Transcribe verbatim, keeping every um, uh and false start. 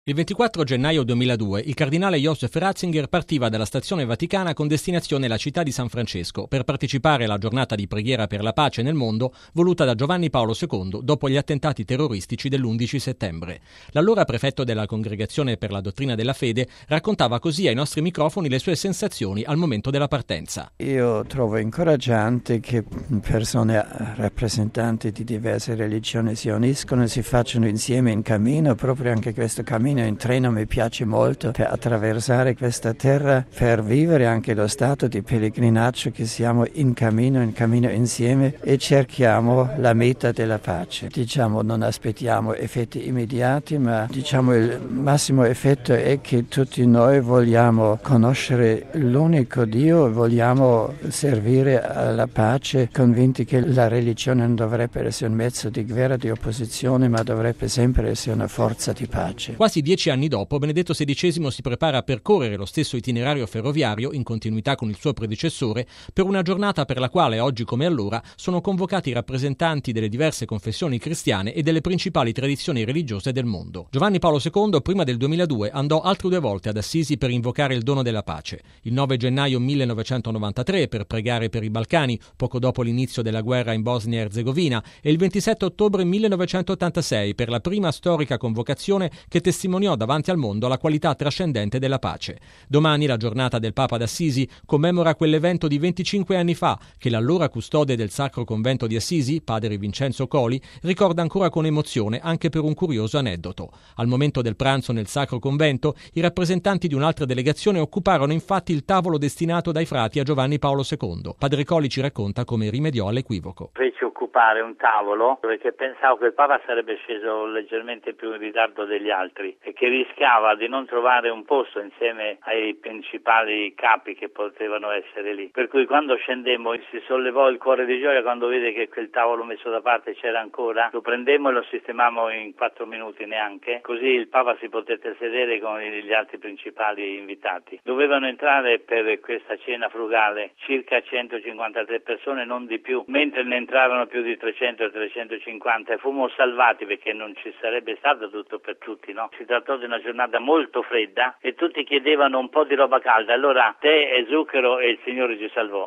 Il ventiquattro gennaio duemiladue il cardinale Joseph Ratzinger partiva dalla stazione vaticana con destinazione alla città di San Francesco per partecipare alla giornata di preghiera per la pace nel mondo voluta da Giovanni Paolo secondo dopo gli attentati terroristici dell'undici settembre. L'allora prefetto della Congregazione per la Dottrina della Fede raccontava così ai nostri microfoni le sue sensazioni al momento della partenza. Io trovo incoraggiante che persone rappresentanti di diverse religioni si uniscono e si facciano insieme in cammino, proprio anche questo cammino in treno mi piace molto per attraversare questa terra, per vivere anche lo stato di pellegrinaggio che siamo in cammino, in cammino insieme e cerchiamo la meta della pace. Diciamo non aspettiamo effetti immediati, ma diciamo il massimo effetto è che tutti noi vogliamo conoscere l'unico Dio, vogliamo servire alla pace, convinti che la religione non dovrebbe essere un mezzo di guerra, di opposizione, ma dovrebbe sempre essere una forza di pace. Quasi dieci anni dopo, Benedetto sedicesimo si prepara a percorrere lo stesso itinerario ferroviario, in continuità con il suo predecessore, per una giornata per la quale, oggi come allora, sono convocati i rappresentanti delle diverse confessioni cristiane e delle principali tradizioni religiose del mondo. Giovanni Paolo secondo, prima del duemiladue, andò altre due volte ad Assisi per invocare il dono della pace. Il nove gennaio millenovecentonovantatré per pregare per i Balcani, poco dopo l'inizio della guerra in Bosnia e Erzegovina, e il ventisette ottobre millenovecentottantasei per la prima storica convocazione che testimoniò davanti al mondo la qualità trascendente della pace. Domani la giornata del Papa d'Assisi commemora quell'evento di venticinque anni fa che l'allora custode del Sacro Convento di Assisi, padre Vincenzo Coli, ricorda ancora con emozione anche per un curioso aneddoto. Al momento del pranzo nel Sacro Convento, i rappresentanti di un'altra delegazione occuparono infatti il tavolo destinato dai frati a Giovanni Paolo secondo. Padre Coli ci racconta come rimediò all'equivoco. Feci occupare un tavolo perché pensavo che il Papa sarebbe sceso leggermente più in ritardo degli altri e che rischiava di non trovare un posto insieme ai principali capi che potevano essere lì. Per cui quando scendemmo si sollevò il cuore di gioia quando vede che quel tavolo messo da parte c'era ancora. Lo prendemmo e lo sistemammo in quattro minuti neanche, così il Papa si potette sedere con gli altri principali invitati. Dovevano entrare per questa cena frugale circa centocinquantatré persone, non di più, mentre ne entrarono più di trecento trecentocinquanta e fummo salvati perché non ci sarebbe stato tutto per tutti, no? Si trattò di una giornata molto fredda e tutti chiedevano un po' di roba calda, allora tè e zucchero e il Signore ci salvò.